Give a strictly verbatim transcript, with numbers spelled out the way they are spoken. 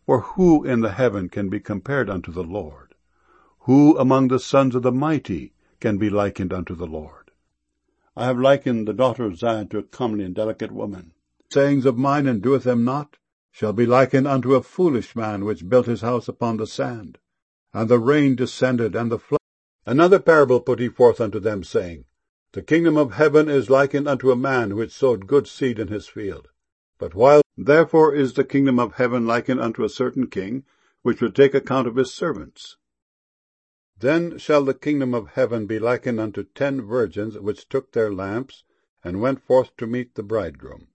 For who in the heaven can be compared unto the Lord? Who among the sons of the mighty can be likened unto the Lord? I have likened the daughter of Zion to a comely and delicate woman. Sayings of mine, and doeth them not, shall be likened unto a foolish man which built his house upon the sand. And the rain descended, and the flood. Another parable put he forth unto them, saying, The kingdom of heaven is likened unto a man which sowed good seed in his field. But while therefore is the kingdom of heaven likened unto a certain king, which would take account of his servants. Then shall the kingdom of heaven be likened unto ten virgins which took their lamps, and went forth to meet the bridegroom.